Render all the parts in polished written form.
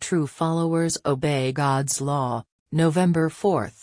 true followers obey God's law. November 4th.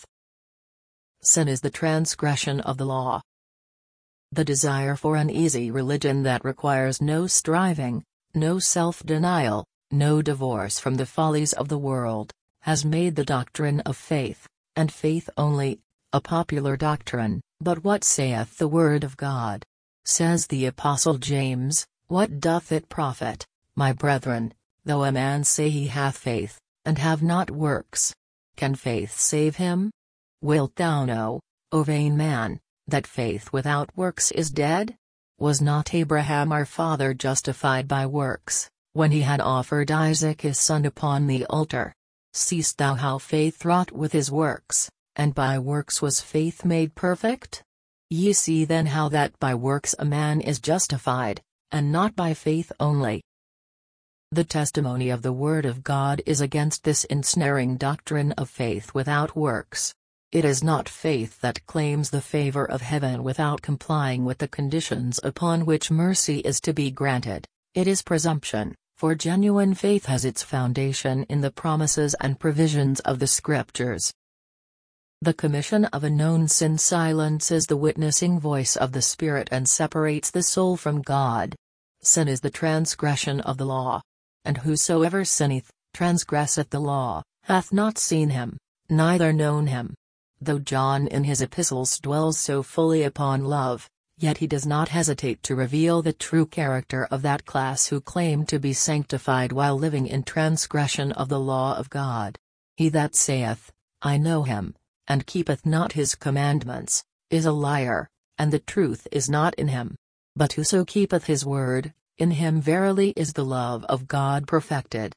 Sin is the transgression of the law. The desire for an easy religion that requires no striving, no self-denial, no divorce from the follies of the world, has made the doctrine of faith, and faith only, a popular doctrine. But what saith the word of God? Says the Apostle James, "What doth it profit, my brethren, though a man say he hath faith, and have not works? Can faith save him? Wilt thou know, O vain man, that faith without works is dead? Was not Abraham our father justified by works, when he had offered Isaac his son upon the altar? Seest thou how faith wrought with his works, and by works was faith made perfect? Ye see then how that by works a man is justified, and not by faith only." The testimony of the Word of God is against this ensnaring doctrine of faith without works. It is not faith that claims the favor of heaven without complying with the conditions upon which mercy is to be granted. It is presumption, for genuine faith has its foundation in the promises and provisions of the Scriptures. The commission of a known sin silences the witnessing voice of the Spirit and separates the soul from God. Sin is the transgression of the law. And whosoever sinneth, transgresseth the law, hath not seen him, neither known him. Though John in his epistles dwells so fully upon love, yet he does not hesitate to reveal the true character of that class who claim to be sanctified while living in transgression of the law of God. He that saith, "I know him," and keepeth not his commandments, is a liar, and the truth is not in him. But whoso keepeth his word, in him verily is the love of God perfected.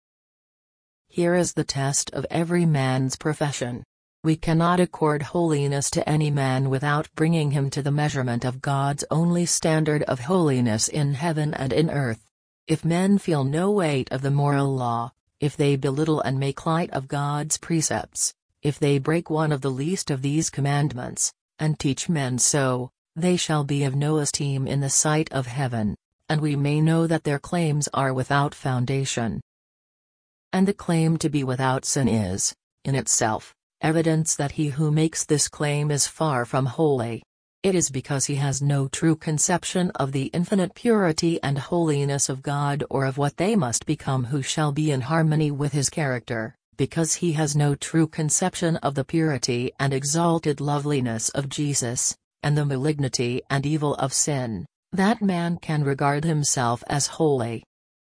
Here is the test of every man's profession. We cannot accord holiness to any man without bringing him to the measurement of God's only standard of holiness in heaven and in earth. If men feel no weight of the moral law, if they belittle and make light of God's precepts, if they break one of the least of these commandments, and teach men so, they shall be of no esteem in the sight of heaven, and we may know that their claims are without foundation. And the claim to be without sin is, in itself, evidence that he who makes this claim is far from holy. It is because he has no true conception of the infinite purity and holiness of God or of what they must become who shall be in harmony with his character, because he has no true conception of the purity and exalted loveliness of Jesus, and the malignity and evil of sin, that man can regard himself as holy.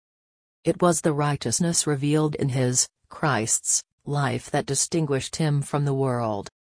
It was the righteousness revealed in his, Christ's, life that distinguished him from the world.